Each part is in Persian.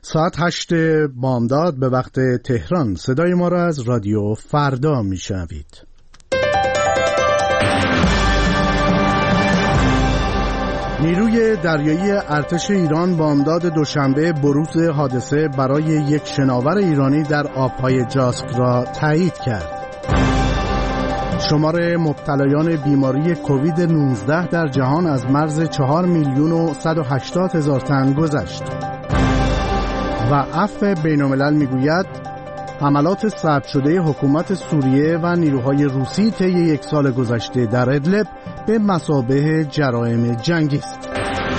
ساعت 8 بامداد به وقت تهران. صدای ما را از رادیو فردا میشنوید. نیروی دریایی ارتش ایران بامداد دوشنبه بروز حادثه برای یک شناور ایرانی در آبهای جاسک را تایید کرد. شمار مبتلایان بیماری کووید 19 در جهان از مرز 4,180,000 تن گذشت. و عفو بین‌الملل میگوید حملات ثبت شده حکومت سوریه و نیروهای روسی طی یک سال گذشته در ادلب به مثابه جرایم جنگی است.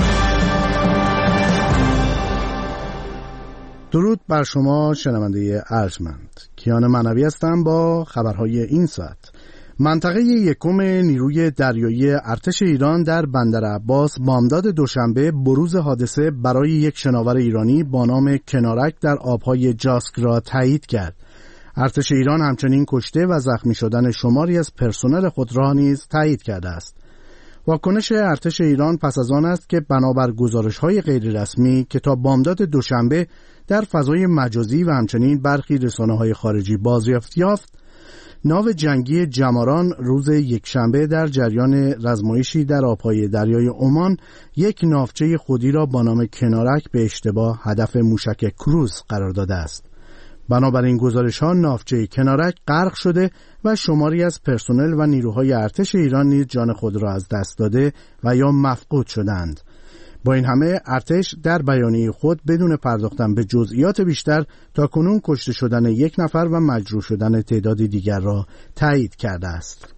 درود بر شما شنونده ارجمند. کیان معنوی هستم با خبرهای این ساعت. منطقه یکم نیروی دریایی ارتش ایران در بندر عباس بامداد دوشنبه بروز حادثه برای یک شناور ایرانی با نام کنارک در آبهای جاسک را تایید کرد. ارتش ایران همچنین کشته و زخمی شدن شماری از پرسنل خود را نیز تایید کرده است. واکنش ارتش ایران پس از آن است که بنابر گزارش‌های غیررسمی که تا بامداد دوشنبه در فضای مجازی و همچنین برخی رسانه‌های خارجی بازیافت یافت، ناو جنگی جماران روز یکشنبه در جریان رزمایشی در آبهای دریای عمان یک ناوچه خودی را با نام کنارک به اشتباه هدف موشک کروز قرار داده است. بنابراین گزارش‌ها ناوچه کنارک غرق شده و شماری از پرسنل و نیروهای ارتش ایران نیز جان خود را از دست داده و یا مفقود شدند. با این همه ارتش در بیانیه خود بدون پرداختن به جزئیات بیشتر تاکنون کشته شدن یک نفر و مجروح شدن تعداد دیگر را تایید کرده است.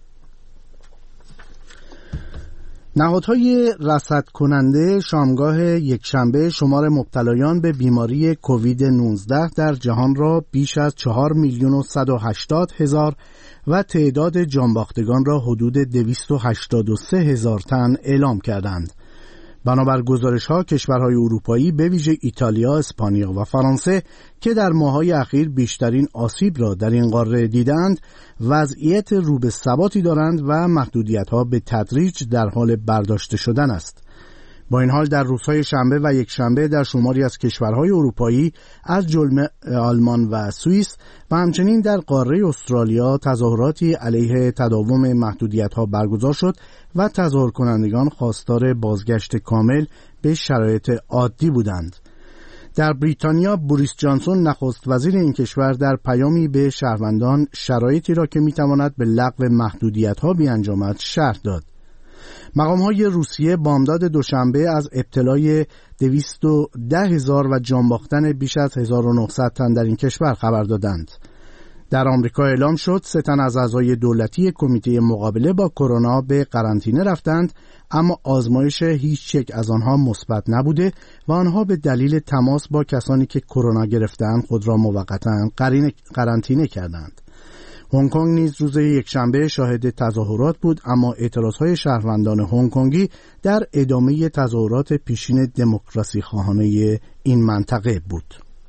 نهادهای رصد کننده شامگاه یکشنبه شمار مبتلایان به بیماری کووید 19 در جهان را بیش از 4,180,000 و تعداد جانباختگان را حدود 283,000 تن اعلام کردند. بنابر گزارش‌ها کشورهای اروپایی به ویژه ایتالیا، اسپانیا و فرانسه که در ماه‌های اخیر بیشترین آسیب را در این قاره دیدند، وضعیت رو به ثباتی دارند و محدودیت‌ها به تدریج در حال برداشته شدن است. با این حال در روزهای شنبه و یکشنبه در شماری از کشورهای اروپایی از جمله آلمان و سوئیس و همچنین در قاره استرالیا تظاهراتی علیه تداوم محدودیت‌ها برگزار شد و تظاهر کنندگان خواستار بازگشت کامل به شرایط عادی بودند. در بریتانیا بوریس جانسون نخست وزیر این کشور در پیامی به شهروندان شرایطی را که می‌تواند به لغو محدودیت‌ها بیانجامد شرح داد. مقام‌های روسیه بامداد دوشنبه از ابتلای 210,000 و جانباختن بیش از 1900 تن در این کشور خبر دادند. در آمریکا اعلام شد 3 تن از اعضای دولتی کمیته مقابله با کرونا به قرنطینه رفتند، اما آزمایش هیچ یک از آنها مثبت نبوده و آنها به دلیل تماس با کسانی که کرونا گرفتند خود را موقتاً قرنطینه کردند. هنگ کنگ نیز روز یکشنبه شاهد تظاهرات بود، اما اعتراضهای شهروندان هنگ کنگی در ادامه تظاهرات پیشین دموکراسی خواهانه این منطقه بود.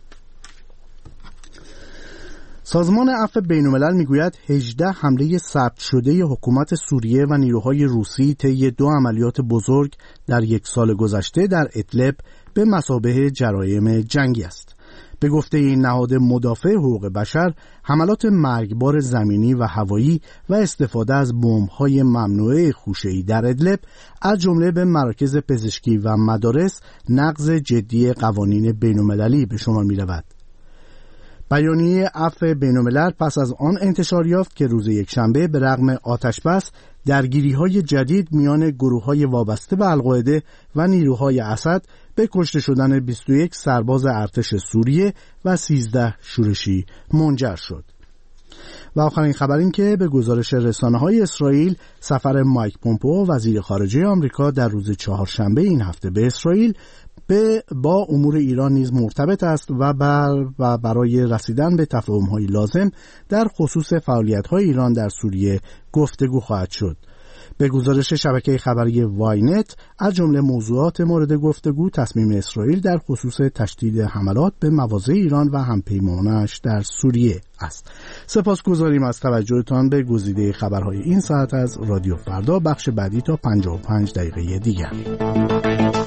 سازمان عفو بین‌الملل میگوید 18 حمله ثبت شده حکومت سوریه و نیروهای روسی طی 2 عملیات بزرگ در یک سال گذشته در ادلب به مثابه جرایم جنگی است. به گفته این نهاد مدافع حقوق بشر، حملات مرگبار زمینی و هوایی و استفاده از بمب‌های ممنوعه خوشه‌ای در ادلب از جمله به مراکز پزشکی و مدارس نقض جدی قوانین بین‌المللی به شمار می‌رود. بیانیه عفو بین‌الملل پس از آن انتشار یافت که روز یکشنبه به رغم آتش‌بس درگیری‌های جدید میان گروه‌های وابسته به القاعده و نیروهای اسد به کشته شدن 21 سرباز ارتش سوریه و 13 شورشی منجر شد. و آخرین خبر این که به گزارش رسانه‌های اسرائیل سفر مایک پومپئو وزیر خارجه آمریکا در روز چهارشنبه این هفته به اسرائیل با امور ایران نیز مرتبط است و برای رسیدن به تفاهم‌های لازم در خصوص فعالیت‌های ایران در سوریه گفتگو خواهد شد. به گزارش شبکه خبری واینت از جمله موضوعات مورد گفتگو تصمیم اسرائیل در خصوص تشدید حملات به مواضع ایران و همپیمانش در سوریه است. سپاسگزاریم از توجهتان به گزیده خبرهای این ساعت از رادیو فردا. بخش بعدی تا 55 دقیقه دیگر.